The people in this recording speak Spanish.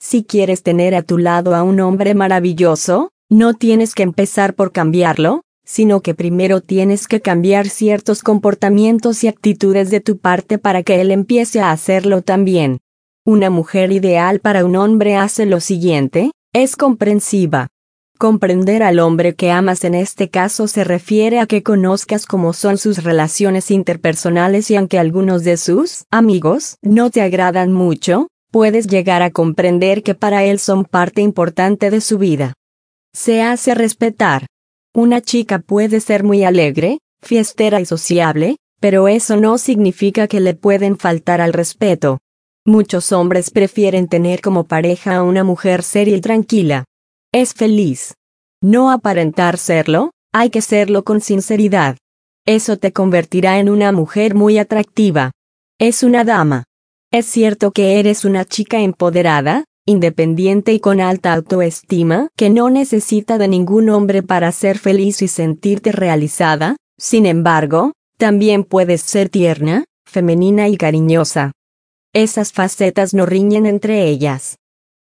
Si quieres tener a tu lado a un hombre maravilloso, no tienes que empezar por cambiarlo, sino que primero tienes que cambiar ciertos comportamientos y actitudes de tu parte para que él empiece a hacerlo también. Una mujer ideal para un hombre hace lo siguiente: es comprensiva. Comprender al hombre que amas en este caso se refiere a que conozcas cómo son sus relaciones interpersonales y aunque algunos de sus amigos no te agradan mucho, puedes llegar a comprender que para él son parte importante de su vida. Se hace respetar. Una chica puede ser muy alegre, fiestera y sociable, pero eso no significa que le pueden faltar al respeto. Muchos hombres prefieren tener como pareja a una mujer seria y tranquila. Es feliz. No aparentar serlo, hay que serlo con sinceridad. Eso te convertirá en una mujer muy atractiva. Es una dama. Es cierto que eres una chica empoderada, independiente y con alta autoestima, que no necesita de ningún hombre para ser feliz y sentirte realizada. Sin embargo, también puedes ser tierna, femenina y cariñosa. Esas facetas no riñen entre ellas.